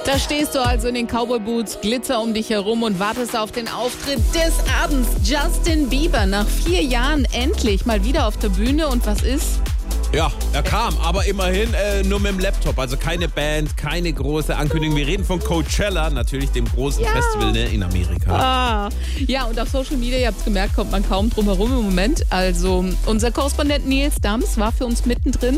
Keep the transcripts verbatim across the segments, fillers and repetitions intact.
Da stehst du also in den Cowboy-Boots, Glitzer um dich herum und wartest auf den Auftritt des Abends. Justin Bieber nach vier Jahren endlich mal wieder auf der Bühne. Und was ist? Ja, er kam, aber immerhin äh, nur mit dem Laptop. Also keine Band, keine große Ankündigung. Wir reden von Coachella, natürlich dem großen Ja. Festival ne, in Amerika. Ah, ja, und auf Social Media, ihr habt es gemerkt, kommt man kaum drum herum im Moment. Also unser Korrespondent Nils Dams war für uns mittendrin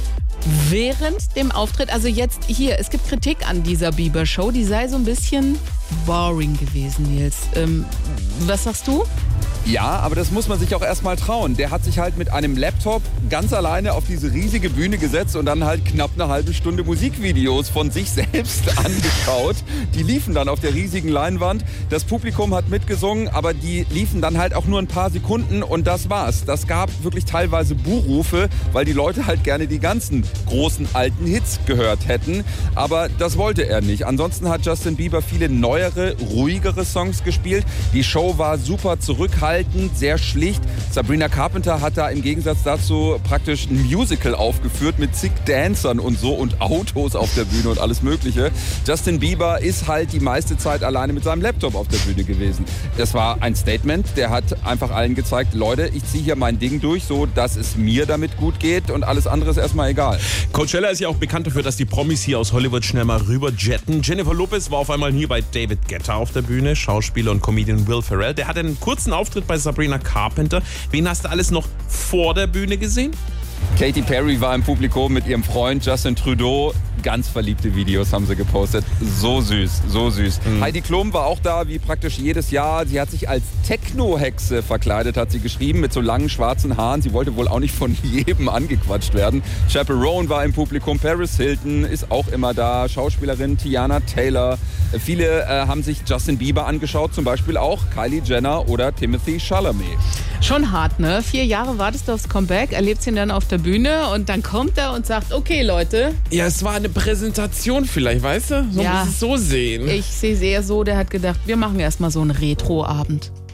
während dem Auftritt. Also jetzt hier, es gibt Kritik an dieser Bieber-Show, die sei so ein bisschen boring gewesen, Nils. Ähm, was sagst du? Ja, aber das muss man sich auch erstmal trauen. Der hat sich halt mit einem Laptop ganz alleine auf diese riesige Bühne gesetzt und dann halt knapp eine halbe Stunde Musikvideos von sich selbst angeschaut. Die liefen dann auf der riesigen Leinwand. Das Publikum hat mitgesungen, aber die liefen dann halt auch nur ein paar Sekunden und das war's. Das gab wirklich teilweise Buhrufe, weil die Leute halt gerne die ganzen großen alten Hits gehört hätten. Aber das wollte er nicht. Ansonsten hat Justin Bieber viele neuere, ruhigere Songs gespielt. Die Show war super zurückhaltend, sehr schlicht. Sabrina Carpenter hat da im Gegensatz dazu praktisch ein Musical aufgeführt mit zig Dancern und so und Autos auf der Bühne und alles Mögliche. Justin Bieber ist halt die meiste Zeit alleine mit seinem Laptop auf der Bühne gewesen. Das war ein Statement, der hat einfach allen gezeigt, Leute, ich ziehe hier mein Ding durch, so dass es mir damit gut geht und alles andere ist erstmal egal. Coachella ist ja auch bekannt dafür, dass die Promis hier aus Hollywood schnell mal rüber jetten. Jennifer Lopez war auf einmal hier bei David Guetta auf der Bühne, Schauspieler und Comedian Will Ferrell. Der hatte einen kurzen Auftritt bei Sabrina Carpenter. Wen hast du alles noch vor der Bühne gesehen? Katy Perry war im Publikum mit ihrem Freund Justin Trudeau. Ganz verliebte Videos haben sie gepostet. So süß, so süß. Mhm. Heidi Klum war auch da, wie praktisch jedes Jahr. Sie hat sich als Techno-Hexe verkleidet, hat sie geschrieben, mit so langen schwarzen Haaren. Sie wollte wohl auch nicht von jedem angequatscht werden. Chaperone war im Publikum. Paris Hilton ist auch immer da. Schauspielerin Tiana Taylor. Viele äh, haben sich Justin Bieber angeschaut, zum Beispiel auch Kylie Jenner oder Timothy Chalamet. Schon hart, ne? Vier Jahre wartest du aufs Comeback, erlebst ihn dann auf der Bühne und dann kommt er und sagt, okay Leute. Ja, es war eine Präsentation vielleicht, weißt du? So Ja. muss es so sehen. Ich sehe es eher so, der hat gedacht, wir machen erstmal so einen Retro-Abend.